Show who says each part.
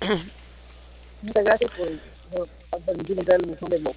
Speaker 1: Muchas gracias por permitirme entrar al buzón de voz.